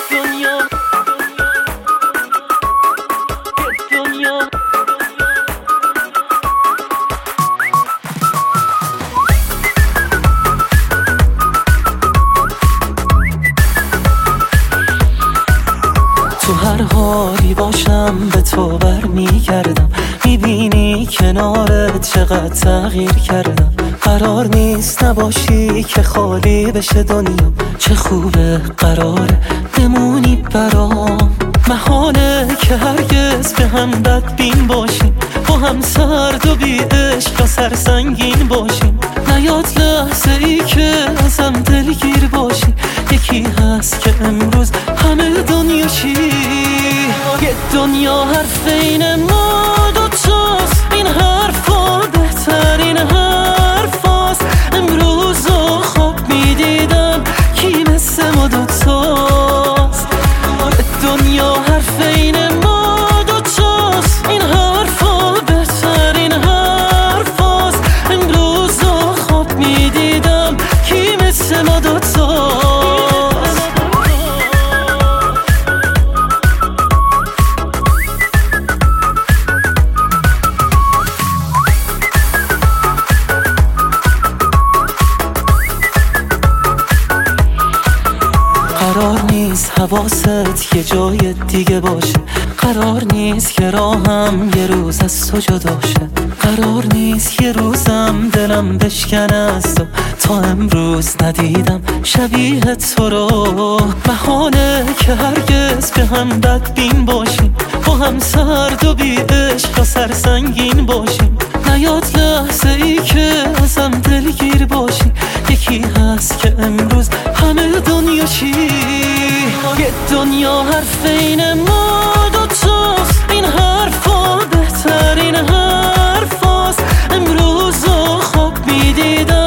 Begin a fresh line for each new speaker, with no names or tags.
تو هر حالی باشم به تو برمیگردم، میبینی کنارت چقدر تغییر کردم. قرار نیست نباشی که خالی بشه دنیا، چه خوبه قراره بمونی برام. محاله که هرگز به هم بدبین باشیم، با هم سرد و بی عشق و سرسنگین باشیم. نیاد لحظه ای که ازم دلگیر باشی، یکی هست که امروز همه دنیا چی. یه دنیا حرف این ما دوتاست، این حرفا بهترین حرفاست. امروز رو خواب میدیدم کی مثل ما دوتاست. دنیا حرف این ما دوتاست، این حرفا بهترین حرفاست. امروز رو خواب میدیدم کی مثل ما دوتاست. قرار نیست حواست یه جای دیگه باشه، قرار نیست که راهم یه روز از تو جدا شه. قرار نیست یه روزم دلم بشکنه از تو، تا امروز ندیدم شبیه تو رو. محاله که هرگز به هم بدبین باشیم، با هم سرد و بی عشق و سرسنگین باشیم. نیاد لحظه ای که ازم دلگیر باشی، یکی هست که امروز همه دنیا چی. یه دنیا حرف این ما دوتاست، این حرفا بهترین حرفاست. امروز رو خواب میدیدم